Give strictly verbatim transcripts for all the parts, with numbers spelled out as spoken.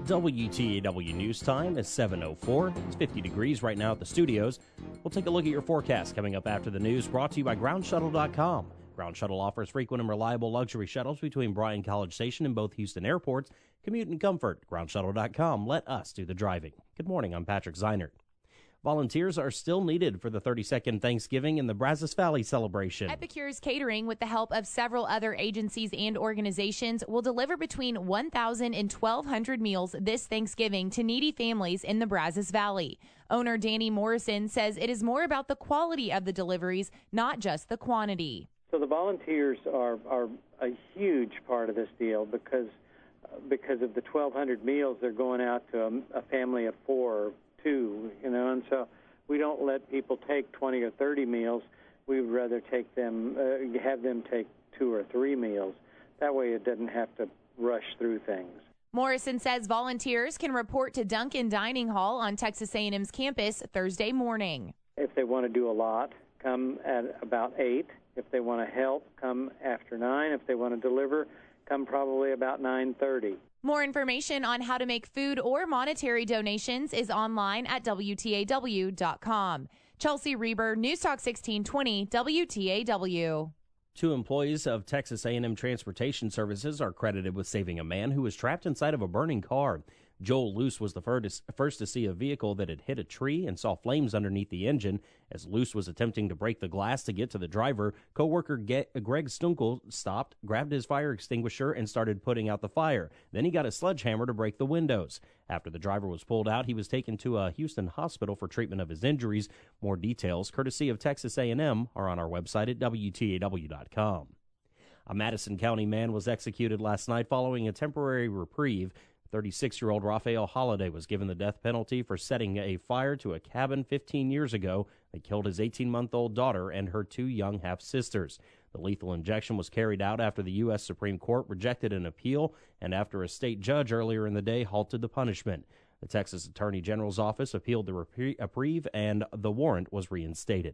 W T A W News Time is seven oh four. It's fifty degrees right now at the studios. We'll take a look at your forecast coming up after the news, brought to you by ground shuttle dot com. Ground Shuttle offers frequent and reliable luxury shuttles between Bryan College Station and both Houston airports. Commute and comfort. ground shuttle dot com. Let us do the driving. Good morning. I'm Patrick Zeinert. Volunteers are still needed for the thirty-second Thanksgiving in the Brazos Valley celebration. Epicure's Catering, with the help of several other agencies and organizations, will deliver between one thousand and twelve hundred meals this Thanksgiving to needy families in the Brazos Valley. Owner Danny Morrison says it is more about the quality of the deliveries, not just the quantity. So the volunteers are, are a huge part of this deal because because of the twelve hundred meals. They're going out to a, a family of four. Two, you know, and so we don't let people take twenty or thirty meals. We would rather take them, uh, have them take two or three meals. That way it doesn't have to rush through things. Morrison says volunteers can report to Duncan Dining Hall on Texas A and M's campus Thursday morning. If they want to do a lot, come at about eight. If they want to help, come after nine. If they want to deliver, come probably about nine thirty. More information on how to make food or monetary donations is online at W T A W dot com. Chelsea Reber, News Talk sixteen twenty, W T A W. Two employees of Texas A and M Transportation Services are credited with saving a man who was trapped inside of a burning car. Joel Luce was the first to see a vehicle that had hit a tree and saw flames underneath the engine. As Luce was attempting to break the glass to get to the driver, co-worker Greg Stunkel stopped, grabbed his fire extinguisher, and started putting out the fire. Then he got a sledgehammer to break the windows. After the driver was pulled out, he was taken to a Houston hospital for treatment of his injuries. More details, courtesy of Texas A and M, are on our website at W T A W dot com. A Madison County man was executed last night following a temporary reprieve. thirty-six-year-old Raphael Holliday was given the death penalty for setting a fire to a cabin fifteen years ago that killed his eighteen-month-old daughter and her two young half-sisters. The lethal injection was carried out after the U S Supreme Court rejected an appeal and after a state judge earlier in the day halted the punishment. The Texas Attorney General's office appealed the reprieve and the warrant was reinstated.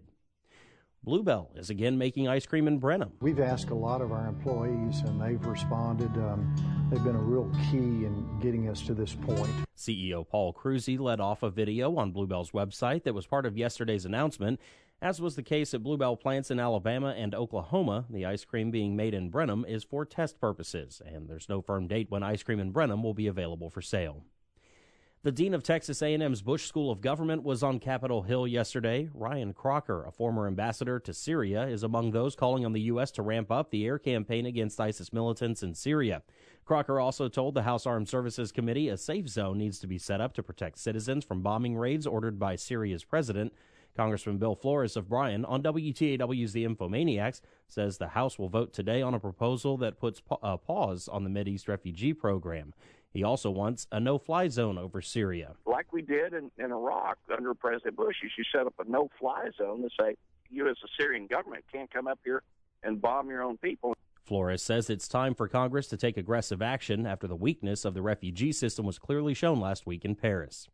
Bluebell is again making ice cream in Brenham. We've asked a lot of our employees, and they've responded. Um, they've been a real key in getting us to this point. C E O Paul Cruzy led off a video on Bluebell's website that was part of yesterday's announcement. As was the case at Bluebell plants in Alabama and Oklahoma, the ice cream being made in Brenham is for test purposes, and there's no firm date when ice cream in Brenham will be available for sale. The dean of Texas A and M's Bush School of Government was on Capitol Hill yesterday. Ryan Crocker, a former ambassador to Syria, is among those calling on the U S to ramp up the air campaign against ISIS militants in Syria. Crocker also told the House Armed Services Committee a safe zone needs to be set up to protect citizens from bombing raids ordered by Syria's president. Congressman Bill Flores of Bryan on W T A W's The Infomaniacs says the House will vote today on a proposal that puts a pause on the Mideast refugee program. He also wants a no-fly zone over Syria. Like we did in, in Iraq under President Bush, you should set up a no-fly zone to say you as a Syrian government can't come up here and bomb your own people. Flores says it's time for Congress to take aggressive action after the weakness of the refugee system was clearly shown last week in Paris.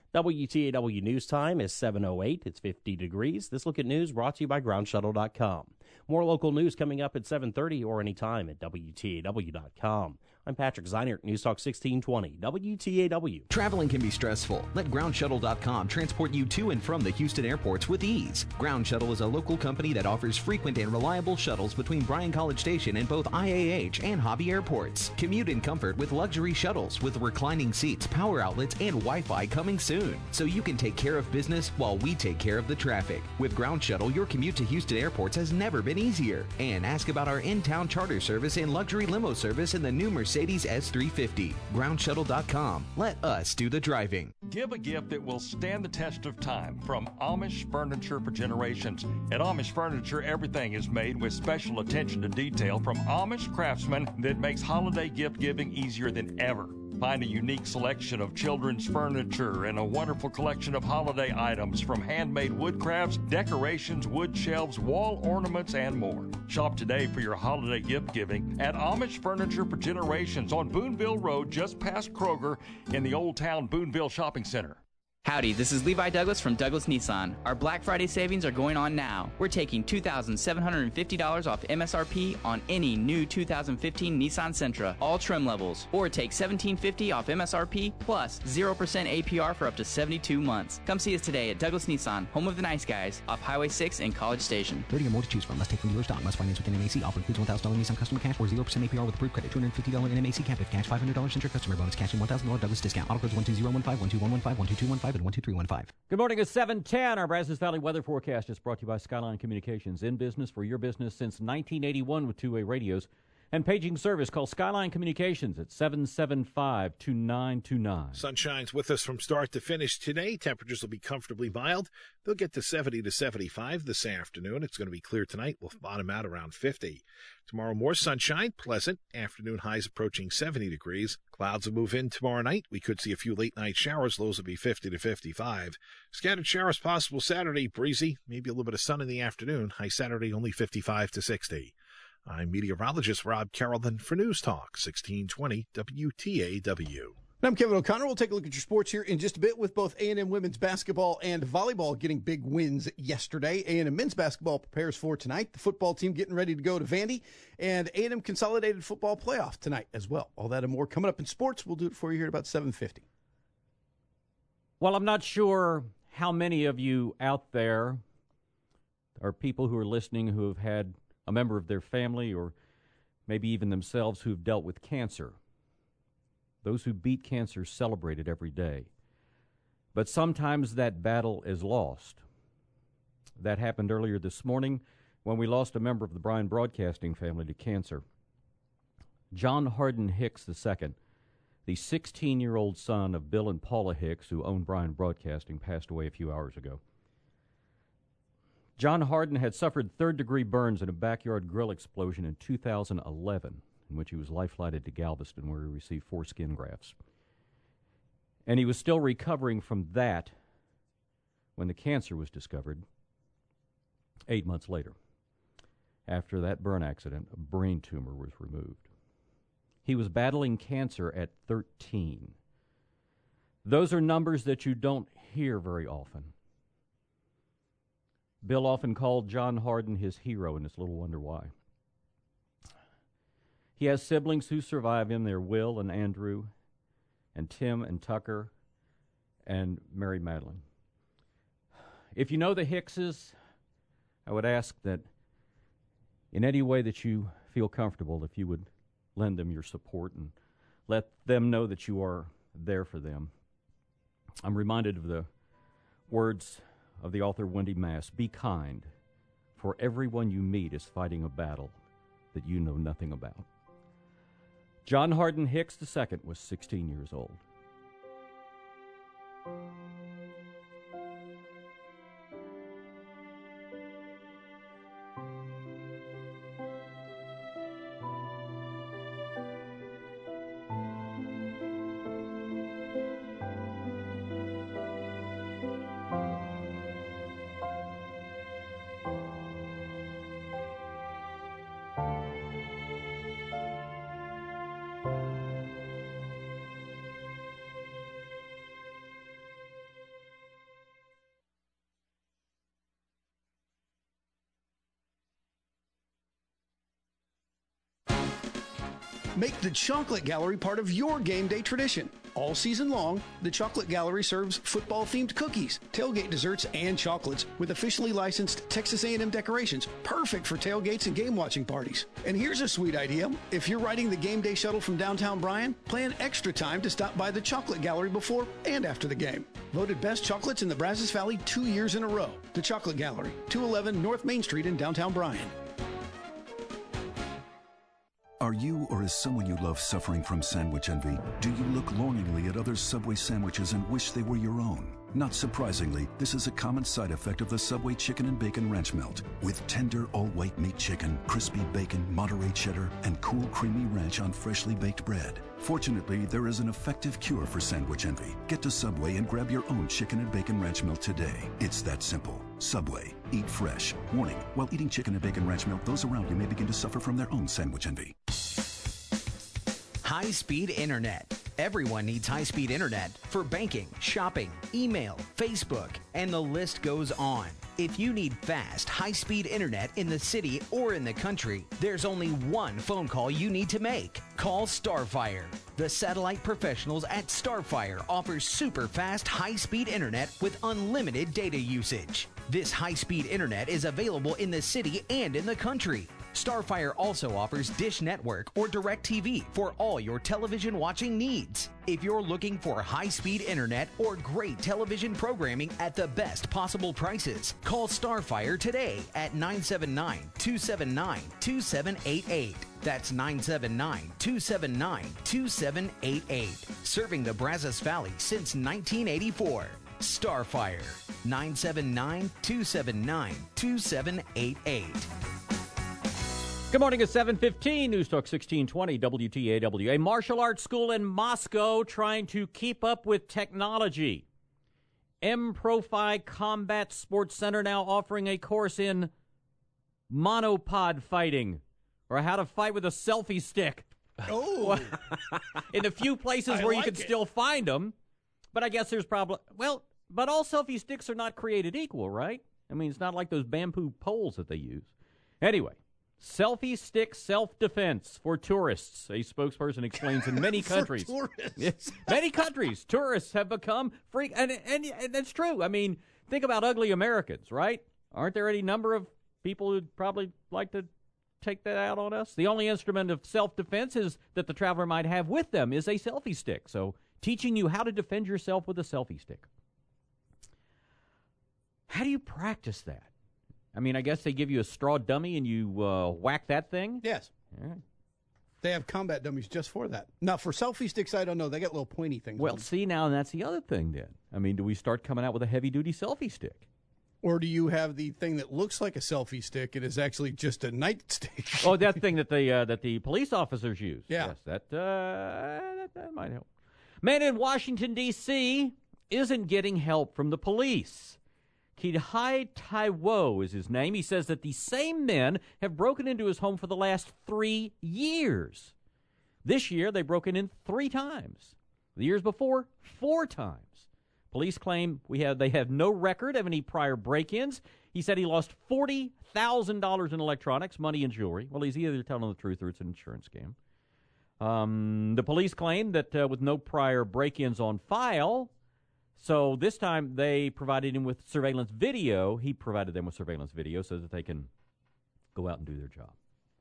W T A W News Time is seven oh eight. It's fifty degrees. This Look at News brought to you by ground shuttle dot com. More local news coming up at seven thirty or anytime at W T A W dot com. I'm Patrick Zeinert, News Talk sixteen twenty, W T A W. Traveling can be stressful. Let ground shuttle dot com transport you to and from the Houston airports with ease. Ground Shuttle is a local company that offers frequent and reliable shuttles between Bryan College Station and both I A H and Hobby airports. Commute in comfort with luxury shuttles with reclining seats, power outlets, and Wi-Fi coming soon. So you can take care of business while we take care of the traffic. With Ground Shuttle, your commute to Houston airports has never been easier. And ask about our in-town charter service and luxury limo service in the new Mercedes S three fifty. ground shuttle dot com. Let us do the driving. Give a gift that will stand the test of time from Amish Furniture for generations. At Amish Furniture, everything is made with special attention to detail from Amish craftsmen that makes holiday gift giving easier than ever. Find a unique selection of children's furniture and a wonderful collection of holiday items from handmade wood crafts, decorations, wood shelves, wall ornaments, and more. Shop today for your holiday gift giving at Amish Furniture for Generations on Boonville Road, just past Kroger in the Old Town Boonville Shopping Center. Howdy, this is Levi Douglas from Douglas Nissan. Our Black Friday savings are going on now. We're taking two thousand seven hundred fifty dollars off M S R P on any new two thousand fifteen Nissan Sentra, all trim levels. Or take seventeen fifty off M S R P plus zero percent A P R for up to seventy-two months. Come see us today at Douglas Nissan, home of the nice guys, off Highway six in College Station. thirty or more to choose from. Must take from dealer stock. Must finance with N M A C. Offer includes one thousand dollars Nissan customer cash or zero percent A P R with approved credit. two hundred fifty dollars N M A C captive cash. five hundred dollars Sentra customer bonus cash and one thousand dollars Douglas discount. Auto codes one two zero one five, one two one one five, one two two one five, and one two three one five. Good morning. It's seven ten. Our Brazos Valley weather forecast is brought to you by Skyline Communications. In business for your business since nineteen eighty-one with two-way radios and paging service. Call Skyline Communications at seven seven five, two nine two nine. Sunshine's with us from start to finish today. Temperatures will be comfortably mild. They'll get to seventy to seventy-five this afternoon. It's going to be clear tonight. We'll bottom out around fifty. Tomorrow, more sunshine, pleasant. Afternoon highs approaching seventy degrees. Clouds will move in tomorrow night. We could see a few late-night showers. Lows will be fifty to fifty-five. Scattered showers possible Saturday, breezy. Maybe a little bit of sun in the afternoon. High Saturday, only fifty-five to sixty. I'm meteorologist Rob Carrollton for News Talk, sixteen twenty W T A W. I'm Kevin O'Connor. We'll take a look at your sports here in just a bit with both A and M women's basketball and volleyball getting big wins yesterday. A and M men's basketball prepares for tonight. The football team getting ready to go to Vandy, and A and M Consolidated Football Playoff tonight as well. All that and more coming up in sports. We'll do it for you here at about seven fifty. Well, I'm not sure how many of you out there are people who are listening who have had a member of their family or maybe even themselves who've dealt with cancer. Those who beat cancer celebrate it every day. But sometimes that battle is lost. That happened earlier this morning when we lost a member of the Bryan Broadcasting family to cancer. John Hardin Hicks the second, the sixteen-year-old son of Bill and Paula Hicks, who owned Bryan Broadcasting, passed away a few hours ago. John Hardin had suffered third-degree burns in a backyard grill explosion in two thousand eleven, in which he was life-flighted to Galveston, where he received four skin grafts. And he was still recovering from that when the cancer was discovered eight months later. After that burn accident, a brain tumor was removed. He was battling cancer at thirteen. Those are numbers that you don't hear very often. Bill often called John Hardin his hero, and it's little wonder why. He has siblings who survive him. They're Will and Andrew and Tim and Tucker and Mary Madeline. If you know the Hickses, I would ask that in any way that you feel comfortable, if you would lend them your support and let them know that you are there for them. I'm reminded of the words of the author Wendy Mass, "Be kind, for everyone you meet is fighting a battle that you know nothing about." John Hardin Hicks the second was sixteen years old. Make the Chocolate Gallery part of your game day tradition. All season long, the Chocolate Gallery serves football-themed cookies, tailgate desserts, and chocolates with officially licensed Texas A and M decorations, perfect for tailgates and game-watching parties. And here's a sweet idea. If you're riding the game day shuttle from downtown Bryan, plan extra time to stop by the Chocolate Gallery before and after the game. Voted best chocolates in the Brazos Valley two years in a row. The Chocolate Gallery, two eleven North Main Street in downtown Bryan. Are you or is someone you love suffering from sandwich envy? Do you look longingly at other Subway sandwiches and wish they were your own? Not surprisingly, this is a common side effect of the Subway Chicken and Bacon Ranch Melt. With tender all-white meat chicken, crispy bacon, Monterey cheddar, and cool creamy ranch on freshly baked bread. Fortunately, there is an effective cure for sandwich envy. Get to Subway and grab your own Chicken and Bacon Ranch Melt today. It's that simple. Subway. Eat fresh. Warning, while eating Chicken and Bacon Ranch Melt, those around you may begin to suffer from their own sandwich envy. High-speed internet. Everyone needs high-speed internet for banking, shopping, email, Facebook, and the list goes on. If you need fast, high-speed internet in the city or in the country, there's only one phone call you need to make. Call Starfire. The satellite professionals at Starfire offer super fast, high-speed internet with unlimited data usage. This high-speed internet is available in the city and in the country. Starfire also offers Dish Network or DirecTV for all your television watching needs. If you're looking for high-speed internet or great television programming at the best possible prices, call Starfire today at nine seven nine, two seven nine, two seven eight eight. That's nine seven nine, two seven nine, two seven eight eight. Serving the Brazos Valley since nineteen eighty-four. Starfire, nine seven nine, two seven nine, two seven eight eight. Good morning at seven fifteen, News Talk sixteen twenty, W T A W. A martial arts school in Moscow trying to keep up with technology. M-Profi Combat Sports Center now offering a course in monopod fighting, or how to fight with a selfie stick. Oh! In the few places I where like you can it. still find them. But I guess there's probably, well, but all selfie sticks are not created equal, right? I mean, it's not like those bamboo poles that they use. Anyway. Selfie stick self-defense for tourists, a spokesperson explains in many countries. For tourists. Yes, many countries, tourists have become freak, and, and and that's true. I mean, think about ugly Americans, right? Aren't there any number of people who'd probably like to take that out on us? The only instrument of self-defense is that the traveler might have with them is a selfie stick. So, teaching you how to defend yourself with a selfie stick. How do you practice that? I mean, I guess they give you a straw dummy and you uh, whack that thing? Yes. All right. They have combat dummies just for that. Now, for selfie sticks, I don't know. They got little pointy things. Well, on them. see, now and that's the other thing then. I mean, do we start coming out with a heavy-duty selfie stick? Or do you have the thing that looks like a selfie stick and is actually just a nightstick? Oh, that thing that the uh, that the police officers use. Yeah. Yes, that, uh, that, that might help. Man in Washington, D C isn't getting help from the police. Kidhai Taiwo is his name. He says that the same men have broken into his home for the last three years. This year, they broke in three times. The years before, four times. Police claim we have they have no record of any prior break-ins. He said he lost forty thousand dollars in electronics, money, and jewelry. Well, he's either telling the truth or it's an insurance scam. Um, the police claim that uh, with no prior break-ins on file, so this time they provided him with surveillance video. He provided them with surveillance video so that they can go out and do their job.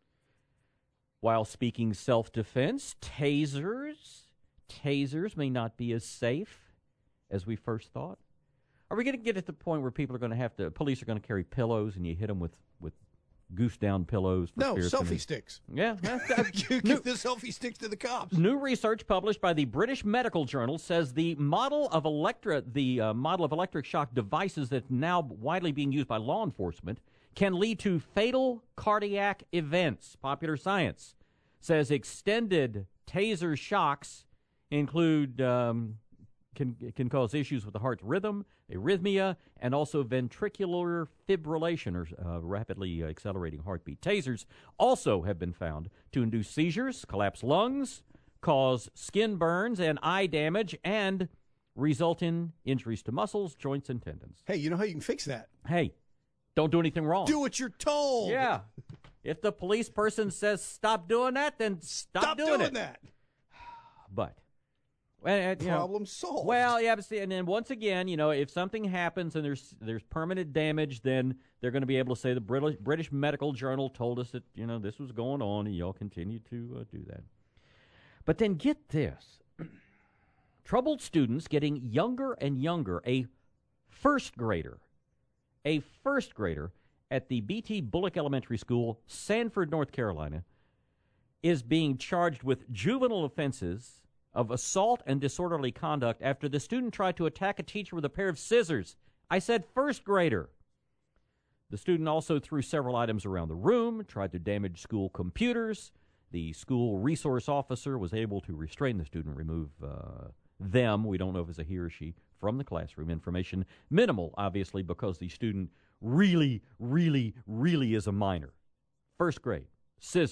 While speaking self-defense, tasers, tasers may not be as safe as we first thought. Are we going to get at the point where people are going to have to, police are going to carry pillows and you hit them with, with goose-down pillows? For No, fear selfie coming- sticks. Yeah. You give the selfie sticks to the cops. New research published by the British Medical Journal says the model of electro, the uh, model of electric shock devices that's now widely being used by law enforcement can lead to fatal cardiac events. Popular Science says extended taser shocks include um, can can cause issues with the heart's rhythm, arrhythmia, and also ventricular fibrillation, or uh, rapidly accelerating heartbeat. Tasers also have been found to induce seizures, collapse lungs, cause skin burns and eye damage, and result in injuries to muscles, joints, and tendons. Hey, you know how you can fix that? Hey, don't do anything wrong. Do what you're told. Yeah. If the police person says stop doing that, then stop, Stop doing, doing it. that. But well, uh, you know, Problem solved. Well, yeah, but see, and then once again, you know, if something happens and there's there's permanent damage, then they're going to be able to say the British British Medical Journal told us that, you know, this was going on, and y'all continue to uh, do that. But then get this: troubled students getting younger and younger. A first grader, a first grader at the B T Bullock Elementary School, Sanford, North Carolina, is being charged with juvenile offenses of assault and disorderly conduct after the student tried to attack a teacher with a pair of scissors. I said first grader. The student also threw several items around the room, tried to damage school computers. The school resource officer was able to restrain the student, remove uh, them, we don't know if it's a he or she, from the classroom. Information minimal, obviously, because the student really, really, really is a minor. First grade, scissors,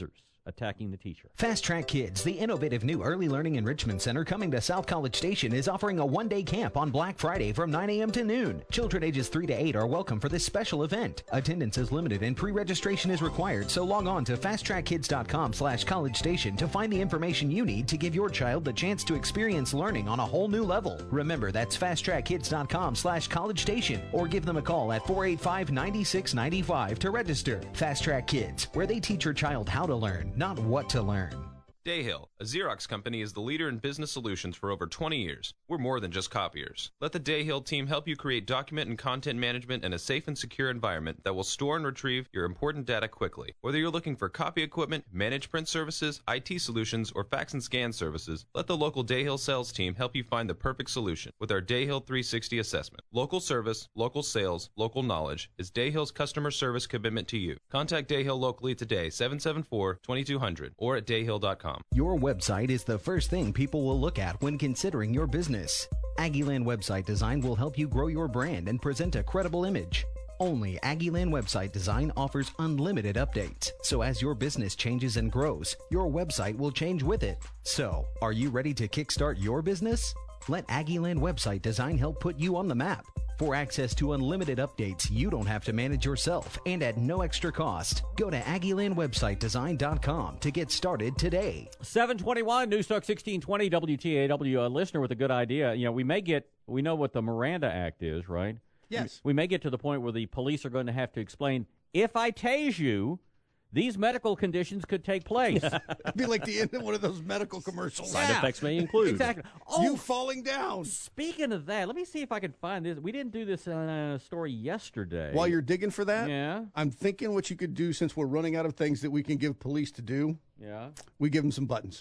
attacking the teacher. Fast Track Kids, the innovative new early learning enrichment center coming to South College Station, is offering a one-day camp on Black Friday from nine a.m. to noon. Children ages three to eight are welcome for this special event. Attendance is limited and pre-registration is required, so log on to fasttrackkids.com slash college station to find the information you need to give your child the chance to experience learning on a whole new level. Remember, that's fasttrackkids.com slash college station, or give them a call at four eight five, nine six nine five to register. Fast Track Kids, where they teach your child how to learn, not what to learn. Dayhill, a Xerox company, is the leader in business solutions for over twenty years. We're more than just copiers. Let the Dayhill team help you create document and content management in a safe and secure environment that will store and retrieve your important data quickly. Whether you're looking for copy equipment, managed print services, I T solutions, or fax and scan services, let the local Dayhill sales team help you find the perfect solution with our Dayhill three sixty assessment. Local service, local sales, local knowledge is Dayhill's customer service commitment to you. Contact Dayhill locally today, seven seven four, two two zero zero, or at dayhill dot com. Your website is the first thing people will look at when considering your business. Aggieland Website Design will help you grow your brand and present a credible image. Only Aggieland Website Design offers unlimited updates, so as your business changes and grows, your website will change with it. So, are you ready to kickstart your business? Let Aggieland Website Design help put you on the map. For access to unlimited updates you don't have to manage yourself and at no extra cost, go to Aggieland Website Design dot com to get started today. seven twenty-one, News Talk sixteen twenty, W T A W. A listener with a good idea. You know, we may get, we know what the Miranda Act is, right? Yes. We may get to the point where the police are going to have to explain, if I tase you, these medical conditions could take place. It'd be like the end of one of those medical commercials. Side yeah. effects may include. Exactly. Oh, you falling down. Speaking of that, let me see if I can find this. We didn't do this in a story yesterday. While you're digging for that, yeah. I'm thinking what you could do, since we're running out of things that we can give police to do. Yeah. We give them some buttons.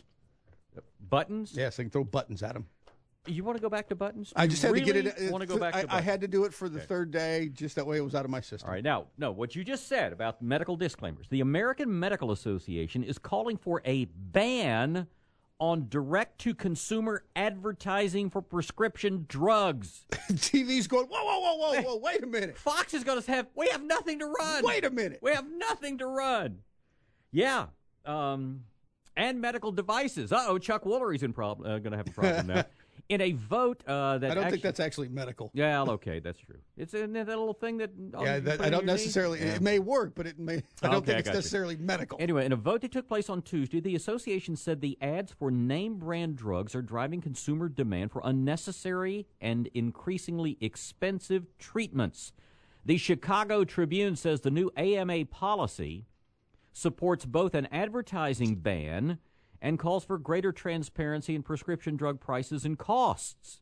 Buttons? Yes, they can throw buttons at them. You want to go back to buttons? I just had really to get it. Want to go back I, to buttons? I had to do it for the okay. third day, just that way it was out of my system. All right. Now, no, what you just said about medical disclaimers. The American Medical Association is calling for a ban on direct-to-consumer advertising for prescription drugs. T V's going, whoa, whoa, whoa, whoa, whoa, wait a minute. Fox is going to have, we have nothing to run. Wait a minute. We have nothing to run. Yeah. Um, and medical devices. Uh-oh, Chuck Woolery's in prob- uh, going to have a problem now. In a vote uh, that I don't actually, think that's actually medical. Yeah, okay, that's true. It's in that little thing that. Yeah, that, I don't necessarily. Yeah. It may work, but it may. I don't okay, think it's I necessarily you. medical. Anyway, in a vote that took place on Tuesday, the association said the ads for name brand drugs are driving consumer demand for unnecessary and increasingly expensive treatments. The Chicago Tribune says the new A M A policy supports both an advertising ban and calls for greater transparency in prescription drug prices and costs.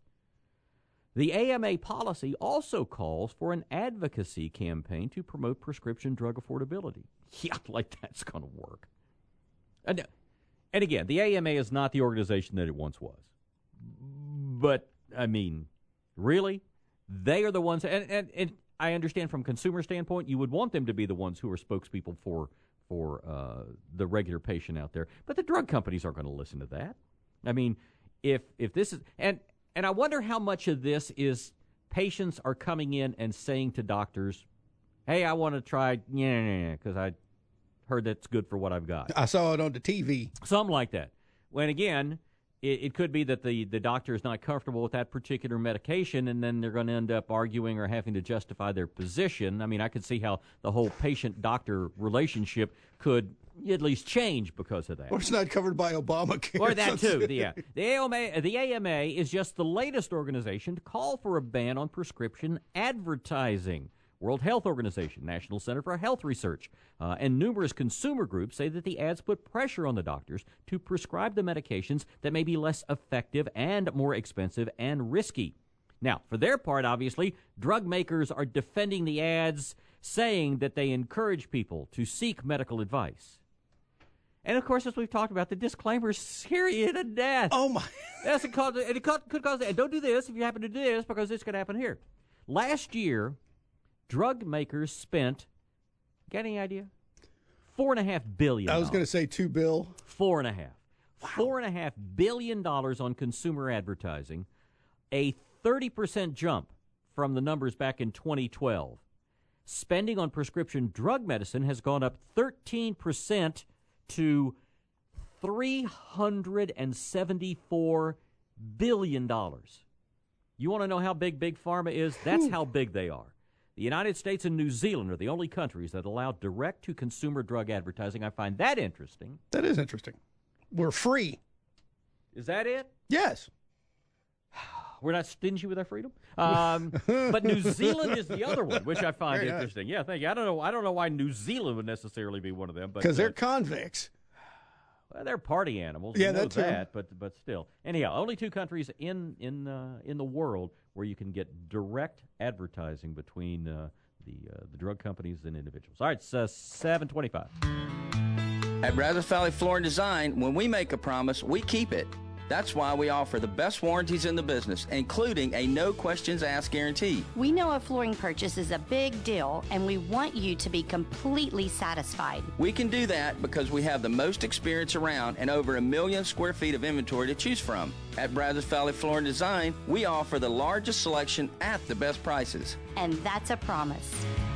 The A M A policy also calls for an advocacy campaign to promote prescription drug affordability. Yeah, like that's going to work. And, and again, the A M A is not the organization that it once was. But, I mean, really? They are the ones, and, and, and I understand from a consumer standpoint, you would want them to be the ones who are spokespeople for for uh, the regular patient out there. But the drug companies aren't going to listen to that. I mean, if if this is, and and I wonder how much of this is patients are coming in and saying to doctors, hey, I want to try, yeah, because I heard that's good for what I've got. I saw it on the T V. Something like that. When, again, it, it could be that the, the doctor is not comfortable with that particular medication, and then they're going to end up arguing or having to justify their position. I mean, I could see how the whole patient-doctor relationship could at least change because of that. Or it's not covered by Obamacare. Or that, too, yeah. The A M A, the A M A is just the latest organization to call for a ban on prescription advertising. World Health Organization, National Center for Health Research, uh, and numerous consumer groups say that the ads put pressure on the doctors to prescribe the medications that may be less effective and more expensive and risky. Now, for their part, obviously, drug makers are defending the ads, saying that they encourage people to seek medical advice. And, of course, as we've talked about, the disclaimers scare you to death. Oh, my. That's a cause, and it could cause, and don't do this if you happen to do this, because this could happen here. Last year, drug makers spent, got any idea? Four and a half billion dollars. I was going to say two bill. Four and a half. Wow. Four and a half billion dollars on consumer advertising, a thirty percent jump from the numbers back in twenty twelve. Spending on prescription drug medicine has gone up thirteen percent to three hundred seventy-four billion dollars. You want to know how big Big Pharma is? That's how big they are. The United States and New Zealand are the only countries that allow direct-to-consumer drug advertising. I find that interesting. That is interesting. We're free. Is that it? Yes. We're not stingy with our freedom. Um, but New Zealand is the other one, which I find Very interesting. Nice. Yeah, thank you. I don't know. I don't know why New Zealand would necessarily be one of them, because uh, they're convicts. Well, they're party animals. Yeah, you know that's that. But but still, anyhow, only two countries in in uh, in the world where you can get direct advertising between uh, the uh, the drug companies and individuals. All right, it's uh, seven twenty-five. At Brazos Valley Floor and Design, when we make a promise, we keep it. That's why we offer the best warranties in the business, including a no-questions-asked guarantee. We know a flooring purchase is a big deal, and we want you to be completely satisfied. We can do that because we have the most experience around and over a million square feet of inventory to choose from. At Brazos Valley Floor and Design, we offer the largest selection at the best prices. And that's a promise.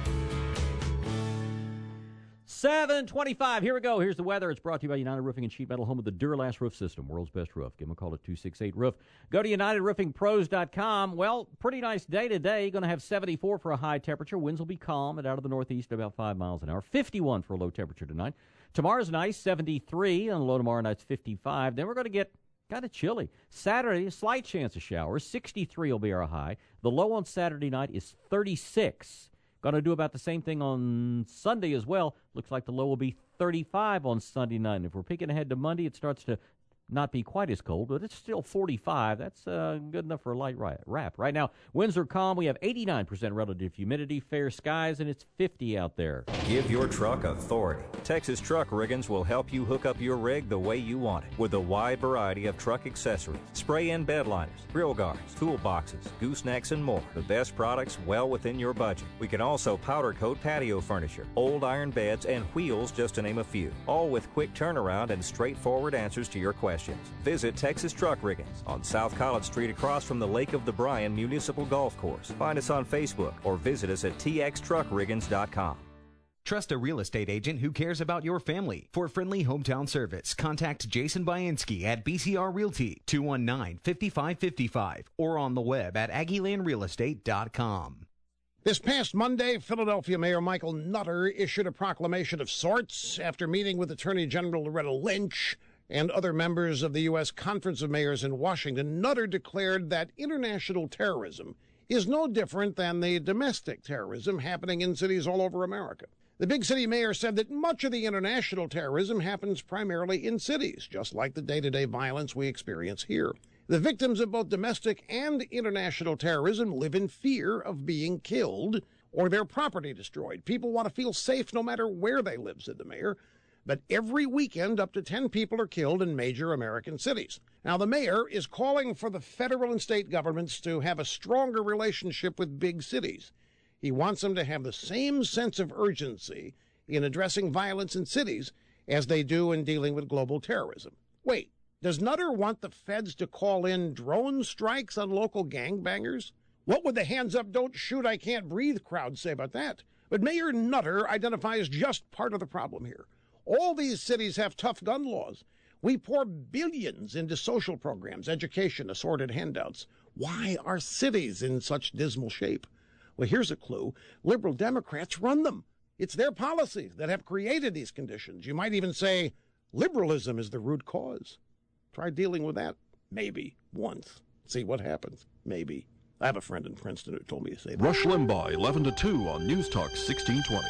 seven twenty-five. Here we go. Here's the weather. It's brought to you by United Roofing and Sheet Metal, home of the Duralast Roof System, world's best roof. Give them a call at two six eight roof. Go to united roofing pros dot com. Well, pretty nice day today. Going to have seventy-four for a high temperature. Winds will be calm and out of the northeast about five miles an hour. fifty-one for a low temperature tonight. Tomorrow's nice, seventy-three. On the low tomorrow night's fifty-five. Then we're going to get kind of chilly. Saturday, a slight chance of showers. sixty-three will be our high. The low on Saturday night is thirty-six. Going to do about the same thing on Sunday as well. Looks like the low will be thirty-five on Sunday night. And if we're peeking ahead to Monday, it starts to not be quite as cold, but it's still forty-five. That's uh, good enough for a light wrap. Right now, winds are calm. We have eighty-nine percent relative humidity, fair skies, and it's fifty out there. Give your truck authority. Texas Truck Riggins will help you hook up your rig the way you want it with a wide variety of truck accessories, spray-in bed liners, grill guards, toolboxes, goosenecks, and more. The best products well within your budget. We can also powder coat patio furniture, old iron beds, and wheels, just to name a few. All with quick turnaround and straightforward answers to your questions. Visit Texas Truck Riggins on South College Street across from the Lake of the Bryan Municipal Golf Course. Find us on Facebook or visit us at t x truck riggins dot com. Trust a real estate agent who cares about your family. For friendly hometown service, contact Jason Bainski at B C R Realty, two one nine, five five five five, or on the web at aggie land real estate dot com. This past Monday, Philadelphia Mayor Michael Nutter issued a proclamation of sorts after meeting with Attorney General Loretta Lynch and other members of the U S Conference of Mayors in Washington. Nutter declared that international terrorism is no different than the domestic terrorism happening in cities all over America. The big city mayor said that much of the international terrorism happens primarily in cities, just like the day-to-day violence we experience here. The victims of both domestic and international terrorism live in fear of being killed or their property destroyed. People want to feel safe no matter where they live, said the mayor. But every weekend, up to ten people are killed in major American cities. Now, the mayor is calling for the federal and state governments to have a stronger relationship with big cities. He wants them to have the same sense of urgency in addressing violence in cities as they do in dealing with global terrorism. Wait, does Nutter want the feds to call in drone strikes on local gangbangers? What would the hands up, don't shoot, I can't breathe crowd say about that? But Mayor Nutter identifies just part of the problem here. All these cities have tough gun laws. We pour billions into social programs, education, assorted handouts. Why are cities in such dismal shape? Well, here's a clue. Liberal Democrats run them. It's their policies that have created these conditions. You might even say liberalism is the root cause. Try dealing with that, maybe, once. See what happens, maybe. I have a friend in Princeton who told me to say that. Rush Limbaugh, eleven to two on News Talk sixteen twenty.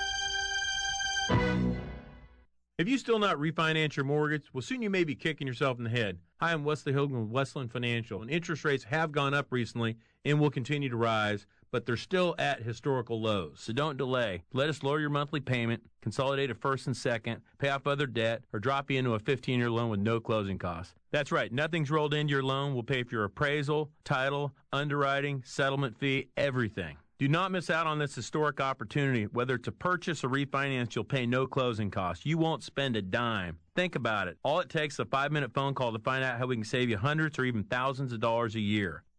Have you still not refinanced your mortgage? Well, soon you may be kicking yourself in the head. Hi, I'm Wesley Hogan with Westland Financial, and interest rates have gone up recently and will continue to rise, but they're still at historical lows. So don't delay. Let us lower your monthly payment, consolidate a first and second, pay off other debt, or drop you into a fifteen-year loan with no closing costs. That's right. Nothing's rolled into your loan. We'll pay for your appraisal, title, underwriting, settlement fee, everything. Do not miss out on this historic opportunity. Whether it's a purchase or refinance, you'll pay no closing costs. You won't spend a dime. Think about it. All it takes is a five-minute phone call to find out how we can save you hundreds or even thousands of dollars a year.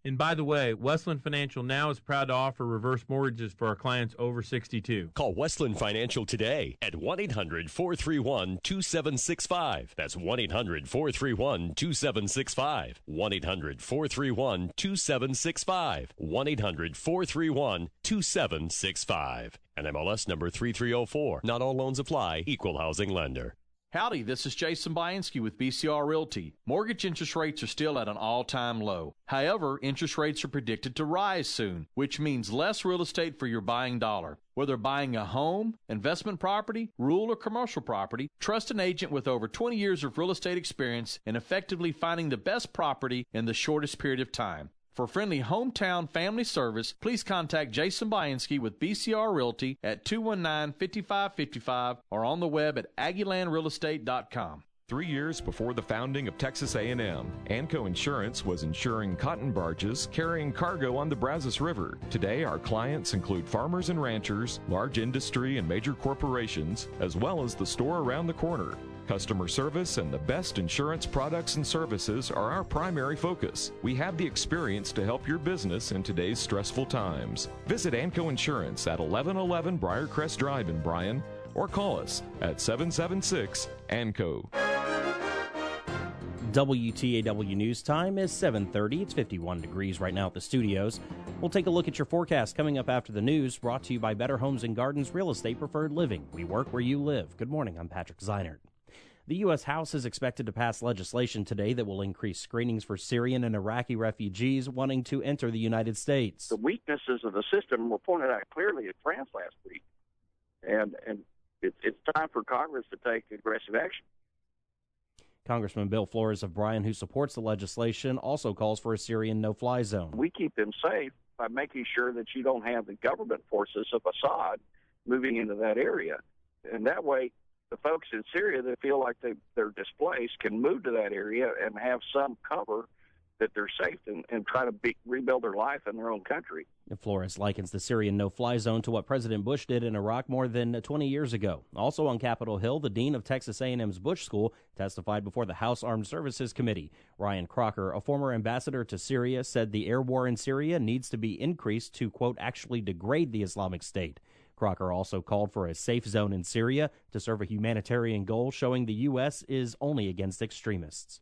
And by the way, Westland Financial now is proud to offer reverse mortgages for our clients over sixty-two. Call Westland Financial today at one eight hundred four three one two seven six five. That's one eight hundred four three one two seven six five. one eight hundred four three one two seven six five. one eight hundred four three one two seven six five. And M L S number three three zero four. Not all loans apply. Equal housing lender. Howdy, this is Jason Bianski with B C R Realty. Mortgage interest rates are still at an all-time low. However, interest rates are predicted to rise soon, which means less real estate for your buying dollar. Whether buying a home, investment property, rural or commercial property, trust an agent with over twenty years of real estate experience in effectively finding the best property in the shortest period of time. For friendly hometown family service, please contact Jason Bianski with B C R Realty at two one nine, five five five five or on the web at aggieland real estate dot com. Three years before the founding of Texas A and M, Anco Insurance was insuring cotton barges carrying cargo on the Brazos River. Today, our clients include farmers and ranchers, large industry and major corporations, as well as the store around the corner. Customer service and the best insurance products and services are our primary focus. We have the experience to help your business in today's stressful times. Visit Anco Insurance at eleven eleven Briarcrest Drive in Bryan or call us at seven seven six A N C O. W T A W News Time is seven thirty. It's fifty-one degrees right now at the studios. We'll take a look at your forecast coming up after the news, brought to you by Better Homes and Gardens Real Estate Preferred Living. We work where you live. Good morning. I'm Patrick Zeinert. The U S. House is expected to pass legislation today that will increase screenings for Syrian and Iraqi refugees wanting to enter the United States. The weaknesses of the system were pointed out clearly at France last week, and and it, it's time for Congress to take aggressive action. Congressman Bill Flores of Bryan, who supports the legislation, also calls for a Syrian no-fly zone. We keep them safe by making sure that you don't have the government forces of Assad moving into that area, and that way the folks in Syria that feel like they, they're displaced can move to that area and have some cover that they're safe and, and try to be, rebuild their life in their own country. Flores likens the Syrian no-fly zone to what President Bush did in Iraq more than twenty years ago. Also on Capitol Hill, the dean of Texas A and M's Bush School testified before the House Armed Services Committee. Ryan Crocker, a former ambassador to Syria, said the air war in Syria needs to be increased to, quote, actually degrade the Islamic State. Crocker also called for a safe zone in Syria to serve a humanitarian goal, showing the U S is only against extremists.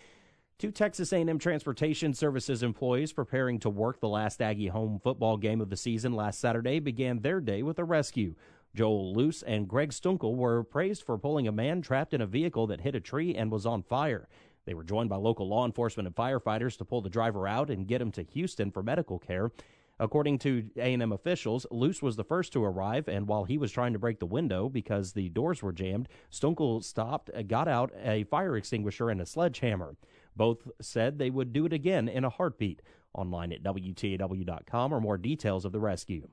Two Texas A and M Transportation Services employees preparing to work the last Aggie home football game of the season last Saturday began their day with a rescue. Joel Luce and Greg Stunkel were praised for pulling a man trapped in a vehicle that hit a tree and was on fire. They were joined by local law enforcement and firefighters to pull the driver out and get him to Houston for medical care. According to A and M officials, Luce was the first to arrive, and while he was trying to break the window because the doors were jammed, Stunkel stopped, got out a fire extinguisher and a sledgehammer. Both said they would do it again in a heartbeat. Online at W T A W dot com are more details of the rescue.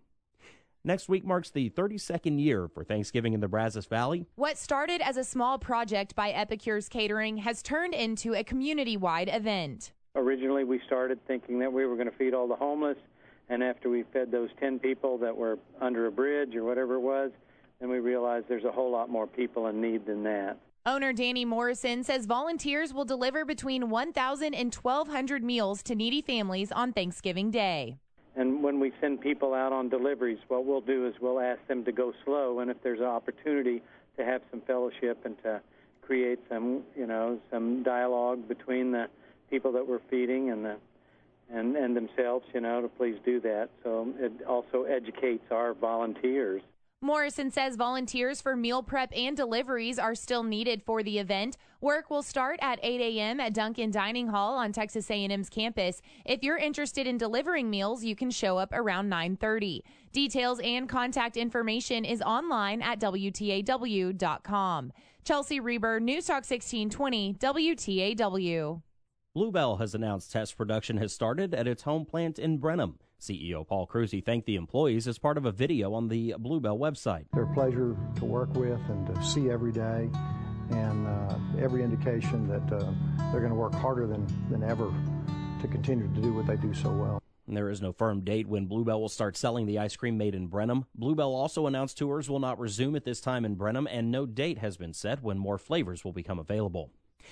Next week marks the thirty-second year for Thanksgiving in the Brazos Valley. What started as a small project by Epicure's Catering has turned into a community-wide event. Originally, we started thinking that we were going to feed all the homeless. And after we fed those ten people that were under a bridge or whatever it was, then we realized there's a whole lot more people in need than that. Owner Danny Morrison says volunteers will deliver between one thousand and twelve hundred meals to needy families on Thanksgiving Day. And when we send people out on deliveries, what we'll do is we'll ask them to go slow, and if there's an opportunity to have some fellowship and to create some, you know, some dialogue between the people that we're feeding and the And, and themselves, you know, to please do that. So it also educates our volunteers. Morrison says volunteers for meal prep and deliveries are still needed for the event. Work will start at eight a.m. at Duncan Dining Hall on Texas A and M's campus. If you're interested in delivering meals, you can show up around nine thirty. Details and contact information is online at W T A W dot com. Chelsea Reber, News Talk sixteen twenty, W T A W. Bluebell has announced test production has started at its home plant in Brenham. C E O Paul Cruzy thanked the employees as part of a video on the Bluebell website. They're a pleasure to work with and to see every day, and uh, every indication that uh, they're going to work harder than, than ever to continue to do what they do so well. And there is no firm date when Bluebell will start selling the ice cream made in Brenham. Bluebell also announced tours will not resume at this time in Brenham, and no date has been set when more flavors will become available.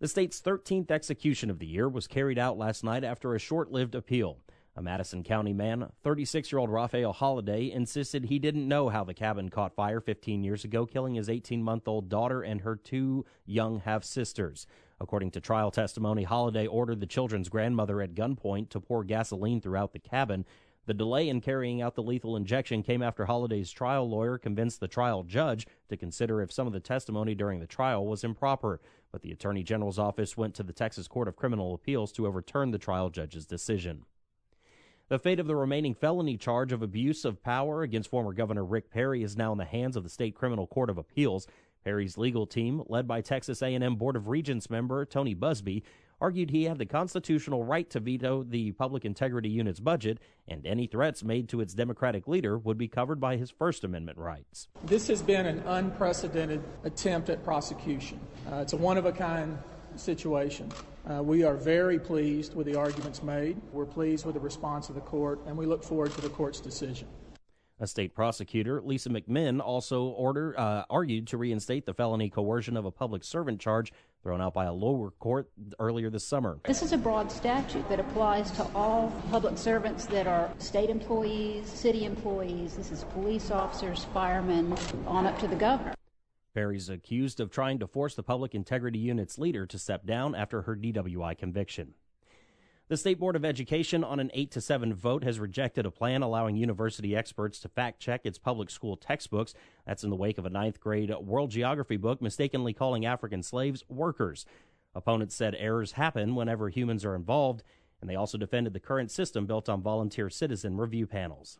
The state's thirteenth execution of the year was carried out last night after a short-lived appeal. A Madison County man, thirty-six-year-old Raphael Holliday, insisted he didn't know how the cabin caught fire fifteen years ago, killing his eighteen-month-old daughter and her two young half-sisters. According to trial testimony, Holliday ordered the children's grandmother at gunpoint to pour gasoline throughout the cabin. The delay in carrying out the lethal injection came after Holliday's trial lawyer convinced the trial judge to consider if some of the testimony during the trial was improper. But the Attorney General's office went to the Texas Court of Criminal Appeals to overturn the trial judge's decision. The fate of the remaining felony charge of abuse of power against former Governor Rick Perry is now in the hands of the State Criminal Court of Appeals. Perry's legal team, led by Texas A and M Board of Regents member Tony Busby, argued he had the constitutional right to veto the Public Integrity Unit's budget, and any threats made to its Democratic leader would be covered by his First Amendment rights. This has been an unprecedented attempt at prosecution. Uh, it's a one-of-a-kind situation. Uh, we are very pleased with the arguments made. We're pleased with the response of the court, and we look forward to the court's decision. A state prosecutor, Lisa McMinn, also order, uh, argued to reinstate the felony coercion of a public servant charge thrown out by a lower court earlier this summer. This is a broad statute that applies to all public servants that are state employees, city employees. This is police officers, firemen, on up to the governor. Perry's accused of trying to force the Public Integrity Unit's leader to step down after her D W I conviction. The State Board of Education, on an eight to seven vote, has rejected a plan allowing university experts to fact-check its public school textbooks. That's in the wake of a ninth grade world geography book mistakenly calling African slaves workers. Opponents said errors happen whenever humans are involved, and they also defended the current system built on volunteer citizen review panels.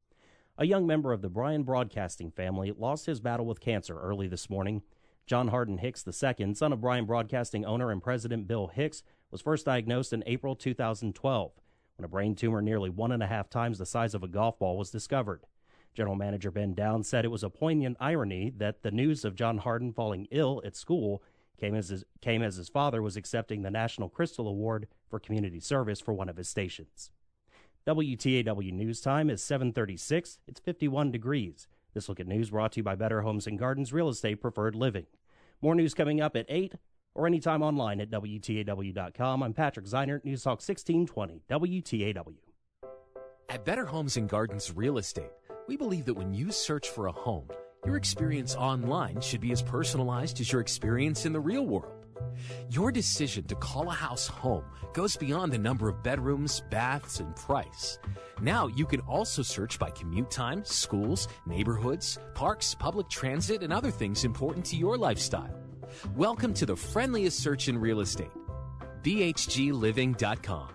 A young member of the Bryan Broadcasting family lost his battle with cancer early this morning. John Hardin Hicks the Second, son of Bryan Broadcasting owner and President Bill Hicks, was first diagnosed in April two thousand twelve, when a brain tumor nearly one and a half times the size of a golf ball was discovered. General Manager Ben Downs said it was a poignant irony that the news of John Hardin falling ill at school came as his, came as his father was accepting the National Crystal Award for community service for one of his stations. W T A W News Time is seven thirty-six. It's fifty-one degrees. This Look at News brought to you by Better Homes and Gardens Real Estate Preferred Living. More news coming up at eight or anytime online at W T A W dot com. I'm Patrick Zeinert, News Talk sixteen twenty, W T A W. At Better Homes and Gardens Real Estate, we believe that when you search for a home, your experience online should be as personalized as your experience in the real world. Your decision to call a house home goes beyond the number of bedrooms, baths, and price. Now you can also search by commute time, schools, neighborhoods, parks, public transit, and other things important to your lifestyle. Welcome to the friendliest search in real estate, B H G living dot com.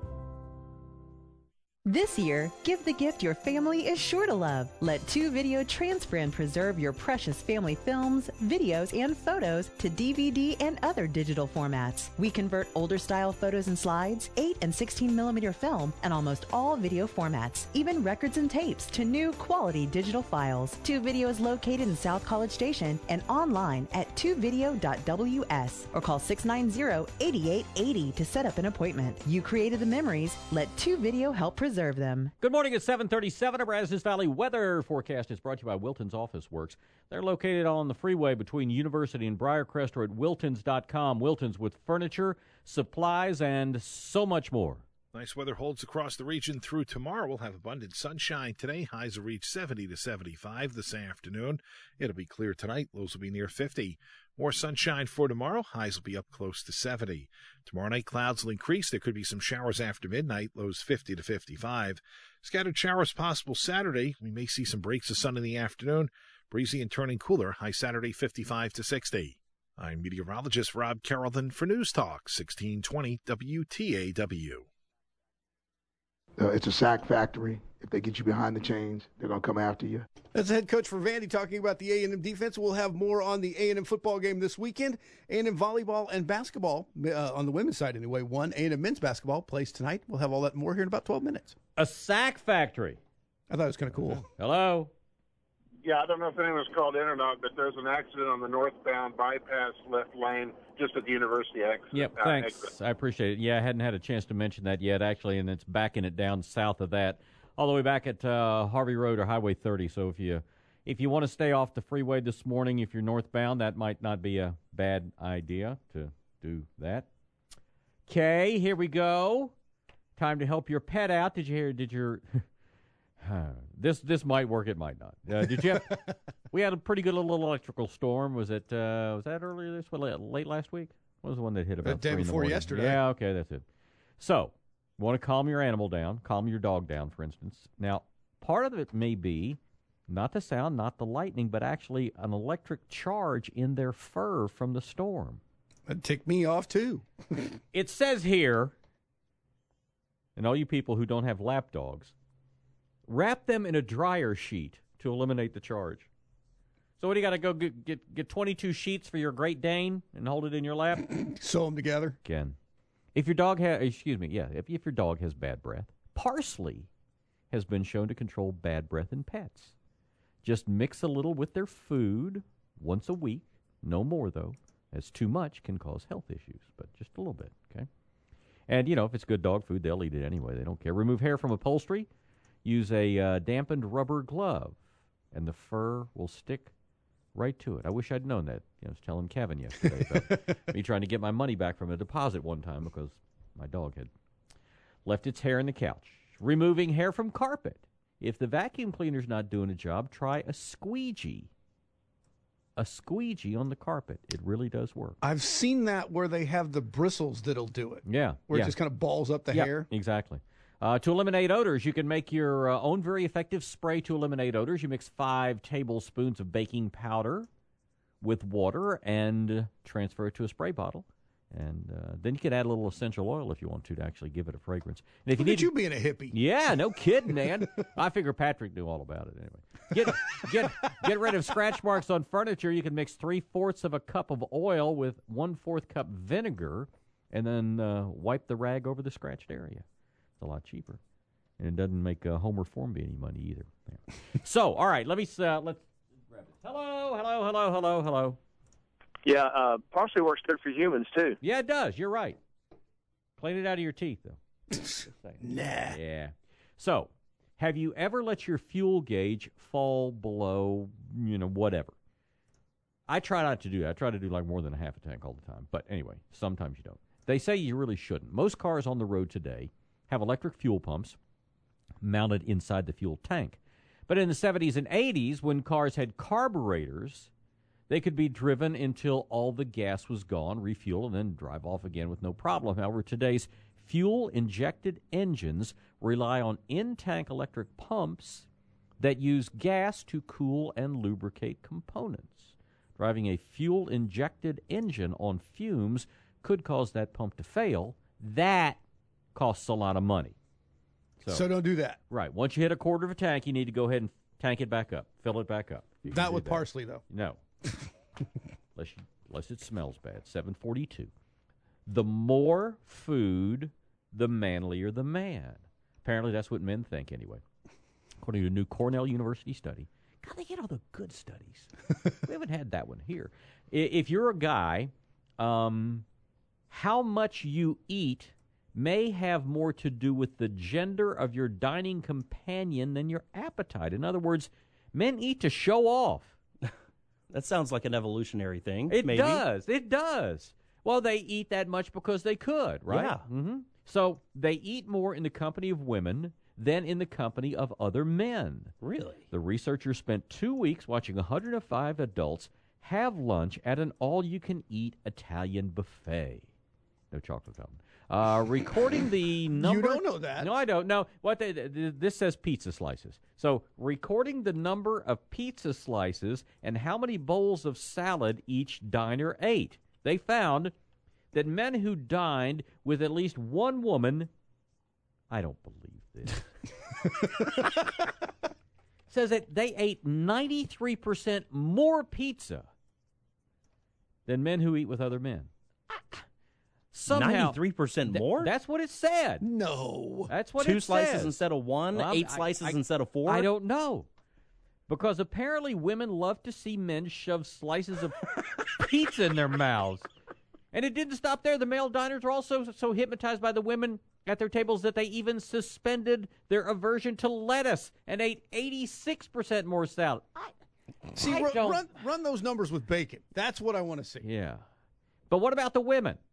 This year, give the gift your family is sure to love. Let Two Video transfer and preserve your precious family films, videos, and photos to D V D and other digital formats. We convert older style photos and slides, eight and sixteen millimeter film, and almost all video formats, even records and tapes, to new quality digital files. Two Video is located in South College Station and online at two video dot W S or call six nine zero, eight eight eight zero to set up an appointment. You created the memories. Let Two Video help preserve them. Good morning at seven thirty-seven. A Brazos Valley weather forecast is brought to you by Wilton's Office Works. They're located on the freeway between University and Briarcrest, or at wiltons dot com. Wilton's, with furniture, supplies, and so much more. Nice weather holds across the region through tomorrow. We'll have abundant sunshine today. Highs will reach seventy to seventy-five this afternoon. It'll be clear tonight. Lows will be near fifty. More sunshine for tomorrow. Highs will be up close to seventy. Tomorrow night, clouds will increase. There could be some showers after midnight. Lows fifty to fifty-five. Scattered showers possible Saturday. We may see some breaks of sun in the afternoon. Breezy and turning cooler. High Saturday, fifty-five to sixty. I'm meteorologist Rob Carrollton for News Talk sixteen twenty W T A W. Uh, it's a sack factory. If they get you behind the chains, they're going to come after you. That's the head coach for Vandy talking about the A and M defense. We'll have more on the A and M football game this weekend. A and M volleyball and basketball, uh, on the women's side anyway, one. A and M men's basketball plays tonight. We'll have all that and more here in about twelve minutes. A sack factory. I thought it was kind of cool. Hello? Yeah, I don't know if anyone's called in or not, but there's an accident on the northbound bypass left lane just at the university exit. Yep, uh, thanks. exit. I appreciate it. Yeah, I hadn't had a chance to mention that yet, actually, and it's backing it down south of that, all the way back at uh, Harvey Road or Highway thirty. So if you if you want to stay off the freeway this morning, if you're northbound, that might not be a bad idea to do that. Okay, here we go. Time to help your pet out. Did you hear? Did your this this might work? It might not. Uh, did you? Have, we had a pretty good little electrical storm. Was it? Uh, was that earlier this? What, late last week? What was the one that hit about the day three in the before morning? yesterday? Yeah. Okay, that's it. So, you want to calm your animal down, calm your dog down, for instance. Now, part of it may be not the sound, not the lightning, but actually an electric charge in their fur from the storm. That'd tick me off, too. It says here, and all you people who don't have lap dogs, wrap them in a dryer sheet to eliminate the charge. So what do you got to go get, get? Get twenty-two sheets for your Great Dane and hold it in your lap? Sew them together. Again, if your dog has, excuse me, yeah, if, if your dog has bad breath, parsley has been shown to control bad breath in pets. Just mix a little with their food once a week, no more though, as too much can cause health issues, but just a little bit, okay? And, you know, if it's good dog food, they'll eat it anyway. They don't care. Remove hair from upholstery. Use a uh, dampened rubber glove, and the fur will stick right to it. I wish I'd known that. You know, I was telling Kevin yesterday about me trying to get my money back from a deposit one time because my dog had left its hair in the couch. Removing hair from carpet. If the vacuum cleaner's not doing a job, try a squeegee. A squeegee on the carpet. It really does work. I've seen that where they have the bristles that'll do it. Yeah. Where yeah. it just kind of balls up the yeah, hair. Exactly. Uh, to eliminate odors, you can make your uh, own very effective spray to eliminate odors. You mix five tablespoons of baking powder with water and transfer it to a spray bottle. And uh, then you can add a little essential oil if you want to to actually give it a fragrance. And if Look you at need you being a hippie. Yeah, no kidding, man. I figure Patrick knew all about it anyway. Get get get rid of scratch marks on furniture. You can mix three-fourths of a cup of oil with one-fourth cup vinegar and then uh, wipe the rag over the scratched area. It's a lot cheaper. And it doesn't make uh, Homer Formby any money either. Yeah. So, all right, let me uh, let's grab it. Hello, hello, hello, hello, hello. Yeah, uh, parsley works good for humans, too. Yeah, it does. You're right. Clean it out of your teeth, though. Nah. Yeah. So, have you ever let your fuel gauge fall below, you know, whatever? I try not to do that. I try to do like more than a half a tank all the time. But anyway, sometimes you don't. They say you really shouldn't. Most cars on the road today have electric fuel pumps mounted inside the fuel tank. But in the seventies and eighties, when cars had carburetors, they could be driven until all the gas was gone, refuel, and then drive off again with no problem. However, today's fuel-injected engines rely on in-tank electric pumps that use gas to cool and lubricate components. Driving a fuel-injected engine on fumes could cause that pump to fail. That costs a lot of money. So, so don't do that. Right. Once you hit a quarter of a tank, you need to go ahead and tank it back up. Fill it back up. Not with that. Parsley, though. No. unless, you, unless it smells bad. seven forty-two. The more food, the manlier the man. Apparently that's what men think anyway. According to a new Cornell University study. God, they get all the good studies. We haven't had that one here. If you're a guy, um, how much you eat may have more to do with the gender of your dining companion than your appetite. In other words, men eat to show off. That sounds like an evolutionary thing. It maybe. does. It does. Well, they eat that much because they could, right? Yeah. Mm-hmm. So they eat more in the company of women than in the company of other men. Really? The researchers spent two weeks watching one hundred five adults have lunch at an all-you-can-eat Italian buffet. No chocolate fountain. Uh, recording the number. You don't know that. No, I don't. No, what they, this says pizza slices. So recording the number of pizza slices and how many bowls of salad each diner ate. They found that men who dined with at least one woman, I don't believe this, says that they ate ninety-three percent more pizza than men who eat with other men. Somehow, ninety-three percent th- more? That's what it said. No. That's what Two it slices says. instead of one? Well, eight I, slices I, instead of four? I don't know. Because apparently women love to see men shove slices of pizza in their mouths. And it didn't stop there. The male diners were also so hypnotized by the women at their tables that they even suspended their aversion to lettuce and ate eighty-six percent more salad. I, see, I run, don't... run, run those numbers with bacon. That's what I want to see. Yeah. But what about the women?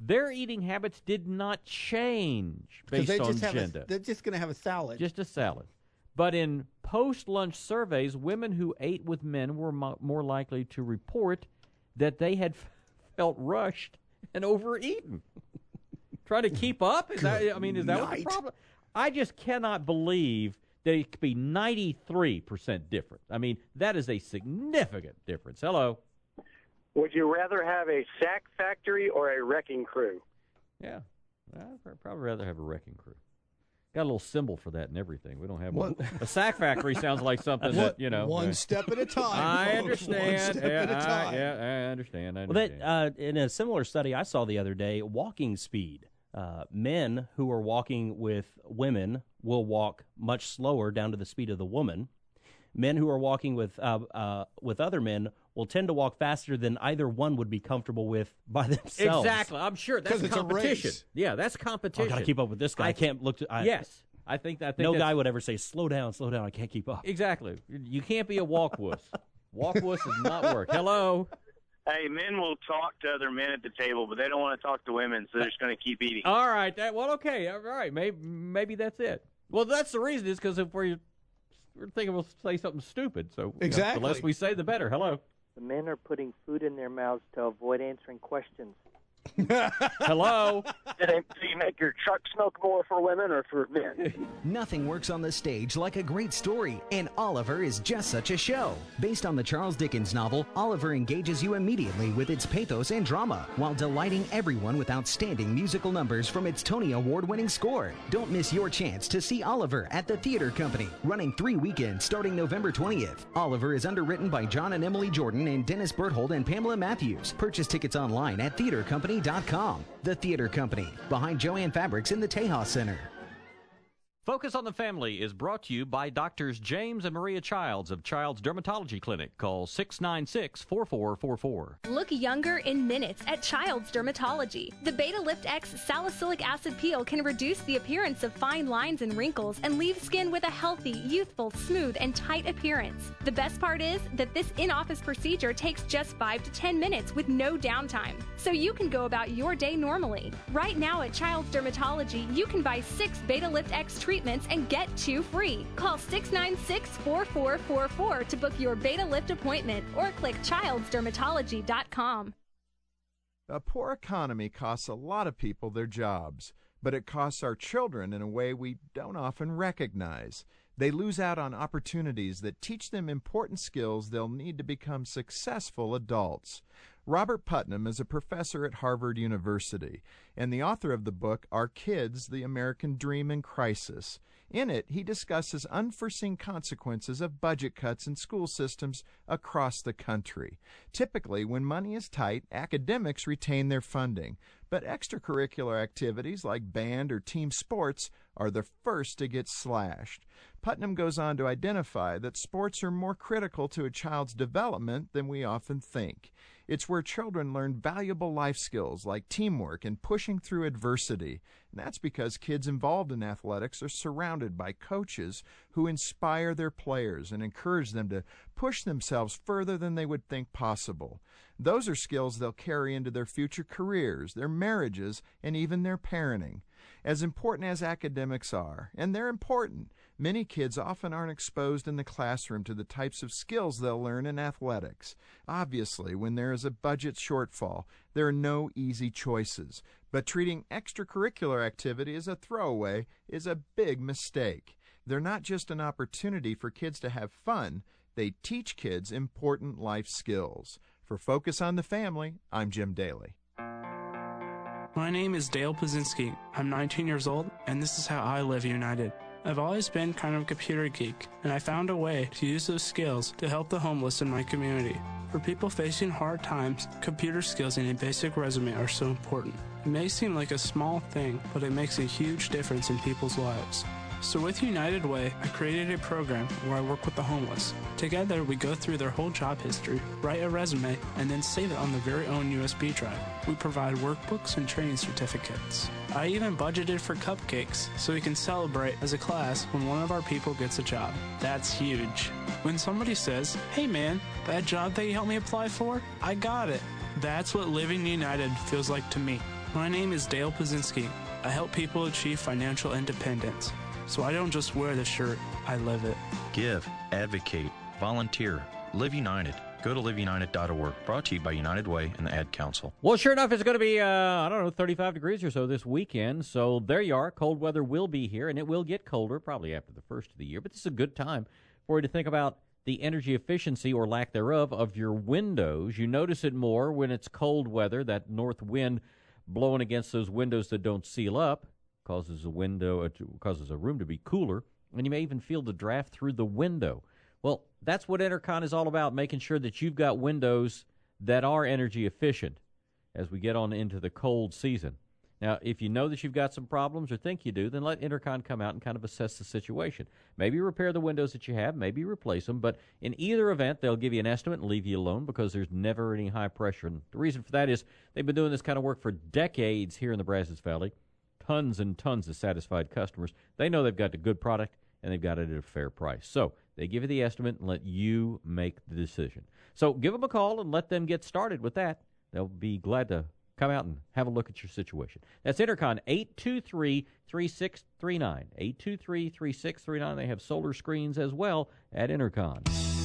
Their eating habits did not change based they on just have gender. A, they're just going to have a salad. Just a salad. But in post-lunch surveys, women who ate with men were mo- more likely to report that they had f- felt rushed and overeaten. Trying to keep up? Is that, I mean, is that what the problem? I just cannot believe that it could be ninety-three percent different. I mean, that is a significant difference. Hello. Would you rather have a sack factory or a wrecking crew? Yeah. I'd probably rather have a wrecking crew. Got a little symbol for that and everything. We don't have one. A sack factory sounds like something that, you know. One uh, step at a time. I folks. understand. One step yeah, at a time. I, yeah, I understand. I Well, understand. that uh, in a similar study I saw the other day, walking speed. Uh, men who are walking with women will walk much slower down to the speed of the woman. Men who are walking with uh, uh, with other men will tend to walk faster than either one would be comfortable with by themselves. Exactly. I'm sure that's it's competition. a race. Yeah, that's I competition. got to keep up with this guy. I, I can't look. To, I, yes. I think, I think no that's- guy would ever say, slow down, slow down. I can't keep up. Exactly. You can't be a walk wuss. Walk wuss does not work. Hello. Hey, men will talk to other men at the table, but they don't want to talk to women, so they're just going to keep eating. All right. That, well, okay. All right. Maybe maybe that's it. Well, that's the reason is because if we're, we're thinking we'll say something stupid. So Exactly. you know, the less we say, the better. Hello. The men are putting food in their mouths to avoid answering questions. Hello. Do, they, do you make your truck smoke more for women or for men? Nothing works on the stage like a great story, and Oliver is just such a show. Based on the Charles Dickens novel, Oliver engages you immediately with its pathos and drama, while delighting everyone with outstanding musical numbers from its Tony Award-winning score. Don't miss your chance to see Oliver at the Theater Company, running three weekends starting November twentieth. Oliver is underwritten by John and Emily Jordan and Dennis Berthold and Pamela Matthews. Purchase tickets online at theater company dot com. The Theater Company, behind Joann Fabrics in the Tejas Center. Focus on the Family is brought to you by Doctors James and Maria Childs of Child's Dermatology Clinic. Call six nine six, four four four four. Look younger in minutes at Child's Dermatology. The Beta Lift X salicylic acid peel can reduce the appearance of fine lines and wrinkles and leave skin with a healthy, youthful, smooth, and tight appearance. The best part is that this in-office procedure takes just five to ten minutes with no downtime, so you can go about your day normally. Right now at Child's Dermatology, you can buy six Beta Lift X treatments and get two free. Call six nine six, four four four four to book your Beta Lift appointment or click childs dermatology dot com. A poor economy costs a lot of people their jobs, but it costs our children in a way we don't often recognize. They lose out on opportunities that teach them important skills they'll need to become successful adults. Robert Putnam is a professor at Harvard University and the author of the book Our Kids, the American Dream in Crisis. In it, he discusses unforeseen consequences of budget cuts in school systems across the country. Typically, when money is tight, academics retain their funding, but extracurricular activities like band or team sports are the first to get slashed. Putnam goes on to identify that sports are more critical to a child's development than we often think. It's where children learn valuable life skills like teamwork and pushing through adversity. And that's because kids involved in athletics are surrounded by coaches who inspire their players and encourage them to push themselves further than they would think possible. Those are skills they'll carry into their future careers, their marriages, and even their parenting. As important as academics are, and they're important, many kids often aren't exposed in the classroom to the types of skills they'll learn in athletics. Obviously, when there is a budget shortfall, there are no easy choices, but treating extracurricular activity as a throwaway is a big mistake. They're not just an opportunity for kids to have fun, they teach kids important life skills. For Focus on the Family, I'm Jim Daly. My name is Dale Pazinski. I'm nineteen years old, and this is how I live united. I've always been kind of a computer geek, and I found a way to use those skills to help the homeless in my community. For people facing hard times, computer skills and a basic resume are so important. It may seem like a small thing, but it makes a huge difference in people's lives. So with United Way, I created a program where I work with the homeless. Together, we go through their whole job history, write a resume, and then save it on their very own U S B drive. We provide workbooks and training certificates. I even budgeted for cupcakes so we can celebrate as a class when one of our people gets a job. That's huge. When somebody says, "Hey man, that job that you helped me apply for, I got it." That's what Living United feels like to me. My name is Dale Pazinski. I help people achieve financial independence. So I don't just wear the shirt, I live it. Give, advocate, volunteer, Live United. Go to live united dot org. Brought to you by United Way and the Ad Council. Well, sure enough, it's going to be, uh, I don't know, thirty-five degrees or so this weekend. So there you are. Cold weather will be here, and it will get colder probably after the first of the year. But this is a good time for you to think about the energy efficiency or lack thereof of your windows. You notice it more when it's cold weather. That north wind blowing against those windows that don't seal up causes a window, uh, causes a room to be cooler, and you may even feel the draft through the window. Well, that's what Intercon is all about, making sure that you've got windows that are energy efficient as we get on into the cold season. Now, if you know that you've got some problems or think you do, then let Intercon come out and kind of assess the situation. Maybe repair the windows that you have, maybe replace them, but in either event, they'll give you an estimate and leave you alone because there's never any high pressure. And the reason for that is they've been doing this kind of work for decades here in the Brazos Valley. Tons and tons of satisfied customers. They know they've got a good product, and they've got it at a fair price. So they give you the estimate and let you make the decision. So give them a call and let them get started with that. They'll be glad to come out and have a look at your situation. That's Intercon, eight two three, three six three nine. eight two three, three six three nine. They have solar screens as well at Intercon.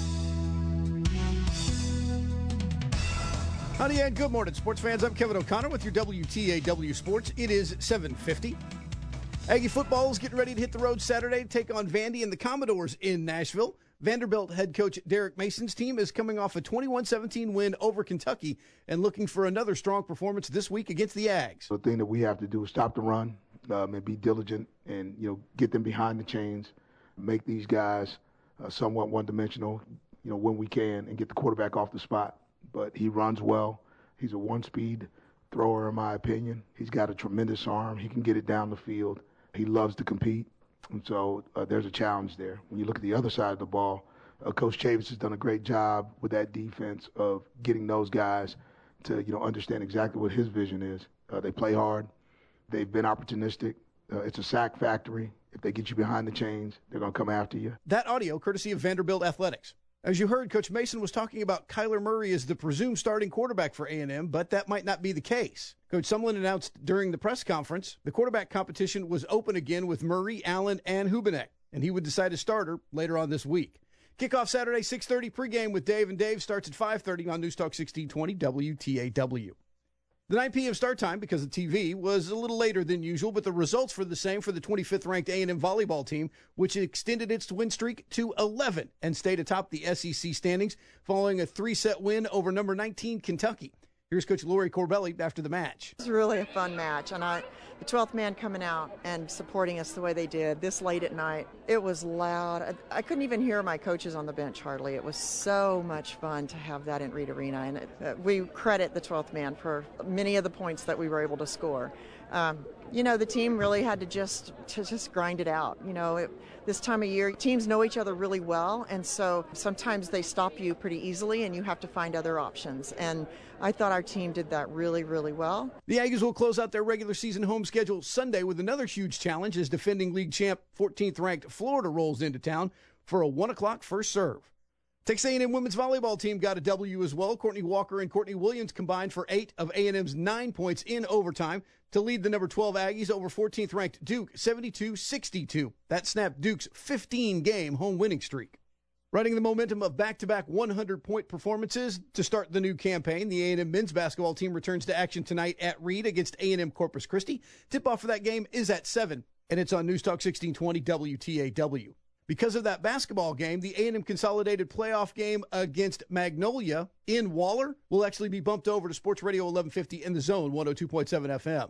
Howdy and good morning, sports fans. I'm Kevin O'Connor with your W T A W Sports. It is seven fifty. Aggie football is getting ready to hit the road Saturday to take on Vandy and the Commodores in Nashville. Vanderbilt head coach Derek Mason's team is coming off a twenty-one seventeen win over Kentucky and looking for another strong performance this week against the Ags. The thing that we have to do is stop the run um, and be diligent and, you know, get them behind the chains, make these guys uh, somewhat one-dimensional, you know, when we can, and get the quarterback off the spot. But he runs well. He's a one-speed thrower, in my opinion. He's got a tremendous arm. He can get it down the field. He loves to compete, and so uh, there's a challenge there. When you look at the other side of the ball, uh, Coach Chavis has done a great job with that defense of getting those guys to, you know, understand exactly what his vision is. Uh, they play hard. They've been opportunistic. Uh, it's a sack factory. If they get you behind the chains, they're going to come after you. That audio courtesy of Vanderbilt Athletics. As you heard, Coach Mason was talking about Kyler Murray as the presumed starting quarterback for A and M, but that might not be the case. Coach Sumlin announced during the press conference the quarterback competition was open again with Murray, Allen, and Hubenek, and he would decide a starter later on this week. Kickoff Saturday, six thirty pregame with Dave and Dave starts at five thirty on News Talk sixteen twenty W T A W. The nine p.m. start time, because of T V, was a little later than usual, but the results were the same for the twenty-fifth ranked A and M volleyball team, which extended its win streak to eleven and stayed atop the S E C standings following a three-set win over number nineteen Kentucky. Here's Coach Lori Corbelli after the match. It was really a fun match, and I, the twelfth man coming out and supporting us the way they did this late at night, it was loud. I, I couldn't even hear my coaches on the bench hardly. It was so much fun to have that in Reed Arena, and it, uh, we credit the twelfth man for many of the points that we were able to score. Um, you know, the team really had to just to just grind it out. You know, it, this time of year, teams know each other really well, and so sometimes they stop you pretty easily, and you have to find other options. And I thought our team did that really, really well. The Aggies will close out their regular season home schedule Sunday with another huge challenge as defending league champ fourteenth ranked Florida rolls into town for a one o'clock first serve. Texas A and M women's volleyball team got a W as well. Courtney Walker and Courtney Williams combined for eight of A and M's nine points in overtime to lead the number twelve Aggies over fourteenth ranked Duke seventy-two sixty-two. That snapped Duke's fifteen-game home winning streak. Riding the momentum of back-to-back hundred point performances to start the new campaign, the A and M men's basketball team returns to action tonight at Reed against A and M Corpus Christi. Tip-off for that game is at seven, and it's on News Talk sixteen twenty W T A W. Because of that basketball game, the A and M Consolidated playoff game against Magnolia in Waller will actually be bumped over to Sports Radio eleven fifty in the Zone, one oh two point seven F M.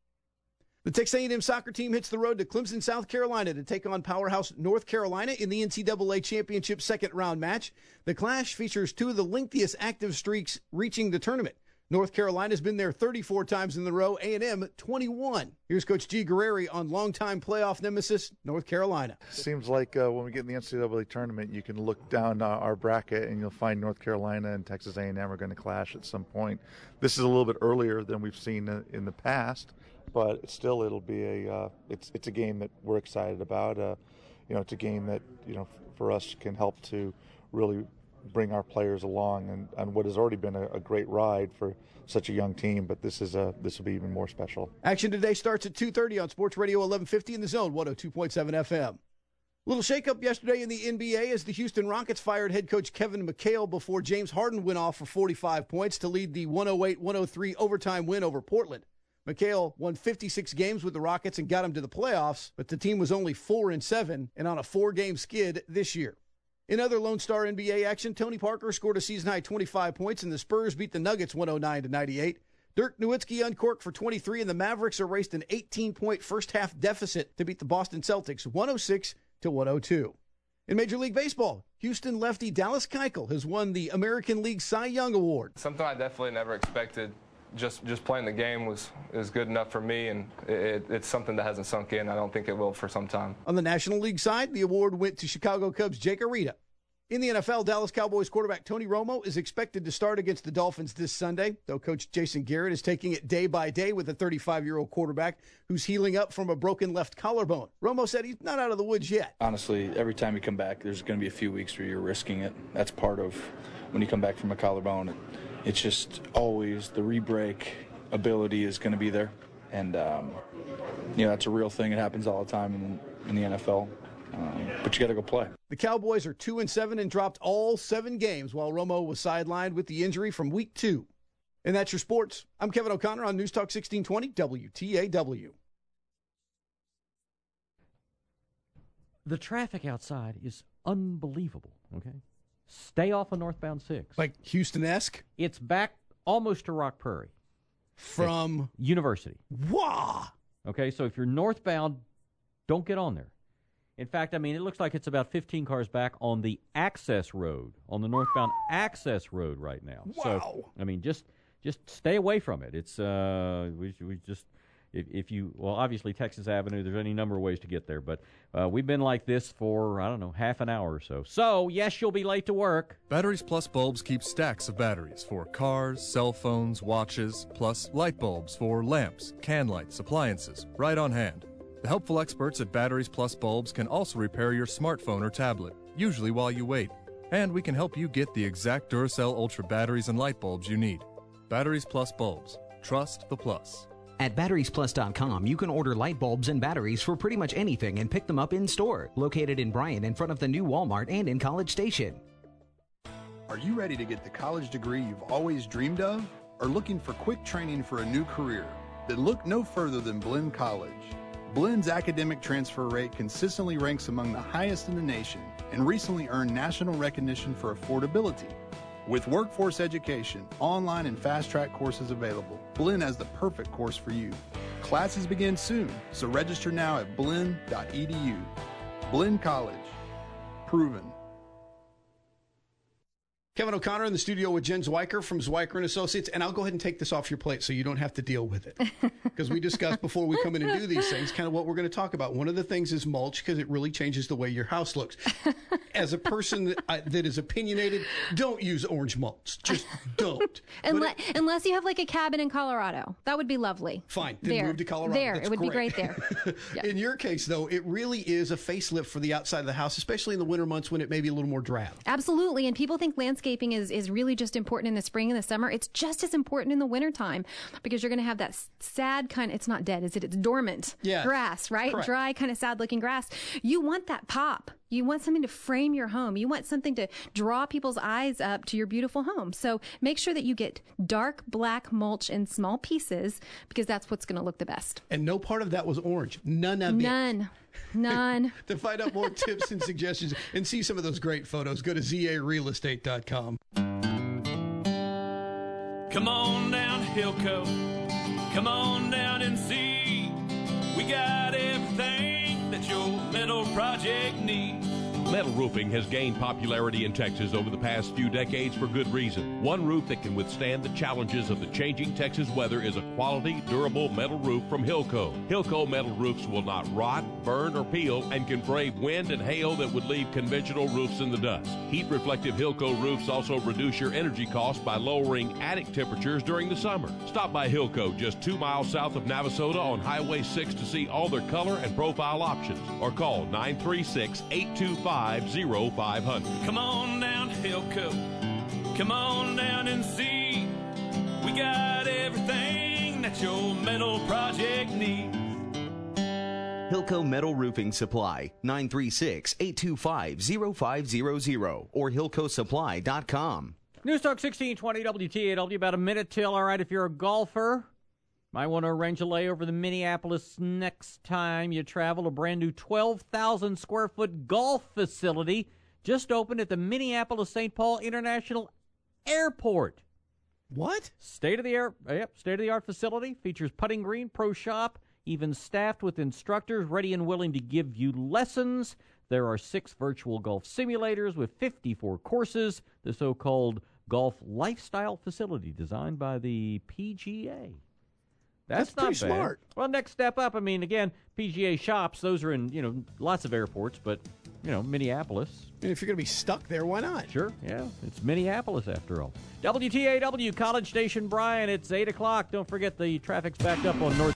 The Texas A and M soccer team hits the road to Clemson, South Carolina to take on powerhouse North Carolina in the N C double A Championship second-round match. The clash features two of the lengthiest active streaks reaching the tournament. North Carolina's been there thirty-four times in the row, A and M twenty-one. Here's Coach G. Guerreri on longtime playoff nemesis North Carolina. Seems like uh, when we get in the N C double A tournament, you can look down uh, our bracket and you'll find North Carolina and Texas A and M are going to clash at some point. This is a little bit earlier than we've seen uh, in the past, but still it'll be a uh, it's it's a game that we're excited about. Uh, you know, it's a game that, you know, for us can help to really bring our players along and on what has already been a, a great ride for such a young team. But this is a this will be even more special. Action today starts at two thirty on Sports Radio eleven fifty in the Zone, one oh two point seven F M. Little shakeup yesterday in the N B A as the Houston Rockets fired head coach Kevin McHale before James Harden went off for forty-five points to lead the one oh eight one oh three overtime win over Portland. McHale won fifty-six games with the Rockets and got them to the playoffs, but the team was only four and seven and on a four-game skid this year. In other Lone Star N B A action, Tony Parker scored a season-high twenty-five points, and the Spurs beat the Nuggets one oh nine to ninety-eight. Dirk Nowitzki uncorked for twenty-three, and the Mavericks erased an eighteen-point first-half deficit to beat the Boston Celtics one oh six to one oh two. In Major League Baseball, Houston lefty Dallas Keuchel has won the American League Cy Young Award. Something I definitely never expected. Just just playing the game was is good enough for me, and it, it's something that hasn't sunk in. I don't think it will for some time. On the National League side, the award went to Chicago Cubs' Jake Arrieta. In the N F L, Dallas Cowboys quarterback Tony Romo is expected to start against the Dolphins this Sunday, though Coach Jason Garrett is taking it day by day with a thirty-five-year-old quarterback who's healing up from a broken left collarbone. Romo said he's not out of the woods yet. Honestly, every time you come back, there's going to be a few weeks where you're risking it. That's part of when you come back from a collarbone. It's just always the re-break ability is going to be there. And, um, you know, that's a real thing. It happens all the time in, in the N F L. Um, but you got to go play. The Cowboys are two and seven and dropped all seven games while Romo was sidelined with the injury from week two. And that's your sports. I'm Kevin O'Connor on News Talk sixteen twenty W T A W. The traffic outside is unbelievable, okay? Stay off of northbound six. Like Houston-esque? It's back almost to Rock Prairie. From? It's University. Wah! Okay, so if you're northbound, don't get on there. In fact, I mean, it looks like it's about fifteen cars back on the access road, on the northbound access road right now. Wow. So, I mean, just just stay away from it. It's, uh, we, we just, if, if you, well, obviously Texas Avenue, there's any number of ways to get there, but uh, we've been like this for, I don't know, half an hour or so. So, yes, you'll be late to work. Batteries Plus bulbs keep stacks of batteries for cars, cell phones, watches, plus light bulbs for lamps, can lights, appliances, right on hand. The helpful experts at Batteries Plus Bulbs can also repair your smartphone or tablet, usually while you wait. And we can help you get the exact Duracell Ultra batteries and light bulbs you need. Batteries Plus Bulbs. Trust the plus. At batteries plus dot com, you can order light bulbs and batteries for pretty much anything and pick them up in store. Located in Bryan in front of the new Walmart and in College Station. Are you ready to get the college degree you've always dreamed of? Or looking for quick training for a new career? Then look no further than Blinn College. Blinn's academic transfer rate consistently ranks among the highest in the nation and recently earned national recognition for affordability. With workforce education, online and fast-track courses available, Blinn has the perfect course for you. Classes begin soon, so register now at blinn dot e d u. Blinn College. Proven. Kevin O'Connor in the studio with Jen Zwiker from Zwiker and Associates, and I'll go ahead and take this off your plate so you don't have to deal with it. Because we discussed before we come in and do these things kind of what we're going to talk about. One of the things is mulch because it really changes the way your house looks. As a person that, I, that is opinionated, don't use orange mulch. Just don't. Unless, it, unless you have like a cabin in Colorado. That would be lovely. Fine. Then there. move to Colorado. There. That's it would great. be great there. Yeah. In your case, though, it really is a facelift for the outside of the house, especially in the winter months when it may be a little more drab. Absolutely. And people think landscaping is, is really just important in the spring and the summer. It's just as important in the wintertime because you're going to have that sad kind of, it's not dead, is it? It's dormant yes. grass, right? Correct. Dry, kind of sad looking grass. You want that pop. You want something to frame your home. You want something to draw people's eyes up to your beautiful home. So make sure that you get dark black mulch in small pieces because that's what's going to look the best. And no part of that was orange. None of it. None. None. To find out more tips and suggestions and see some of those great photos, go to z a real estate dot com. Come on down to Hilco. Come on down and see. We got everything that your metal project needs. Metal roofing has gained popularity in Texas over the past few decades for good reason. One roof that can withstand the challenges of the changing Texas weather is a quality, durable metal roof from Hilco. Hilco metal roofs will not rot, burn, or peel and can brave wind and hail that would leave conventional roofs in the dust. Heat-reflective Hilco roofs also reduce your energy costs by lowering attic temperatures during the summer. Stop by Hilco just two miles south of Navasota on Highway six to see all their color and profile options or call nine three six, eight two five, zero five zero zero. Come on down to Hillco. Come on down and see. We got everything that your metal project needs. Hillco Metal Roofing Supply, nine three six, eight two five, zero five zero zero or hillco supply dot com. News Talk sixteen twenty W T A W, about a minute till. All right, if you're a golfer, might want to arrange a layover to Minneapolis next time you travel. A brand new twelve thousand square foot golf facility just opened at the Minneapolis Saint Paul International Airport. What? State of the art, yep, state of the art facility features putting green, pro shop, even staffed with instructors ready and willing to give you lessons. There are six virtual golf simulators with fifty-four courses, the so-called golf lifestyle facility designed by the P G A. That's, That's not pretty bad. smart. Well, next step up, I mean, again, P G A shops, those are in, you know, lots of airports, but, you know, Minneapolis. And if you're going to be stuck there, why not? Sure, yeah. It's Minneapolis, after all. W T A W, College Station, Bryan. It's eight o'clock. Don't forget the traffic's backed up on North.